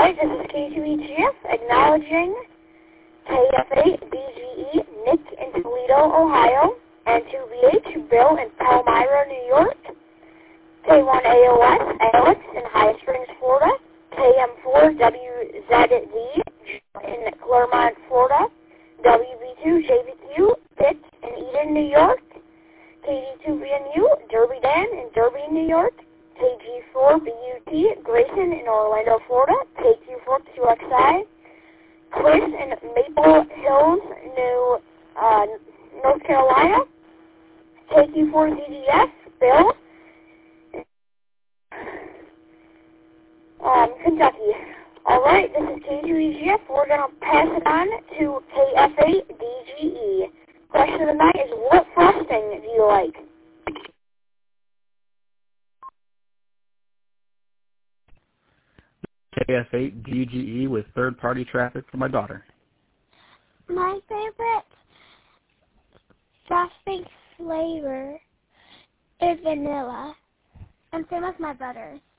Alright, this is K2EGF acknowledging KF8BGE Nick in Toledo, Ohio, and 2BH Bill in Palmyra, New York, K1AOS Alex in High Springs, Florida, KM4WZD in Claremont, Florida, WB2JVQ Pitt in Eden, New York, KD2BNU Derby Dan in Derby, New York, KG4BUT Grayson in Orlando, Florida, KQ42XI Chris in Maple Hills, North Carolina, KQ4ZDF Bill Kentucky. Alright, this is K2EGF. We're going to pass it on to KF8DGE. Question of the night is, what frosting do you like? KF8DGE with third-party traffic for my daughter. My favorite frosting flavor is vanilla, and same as my brother's.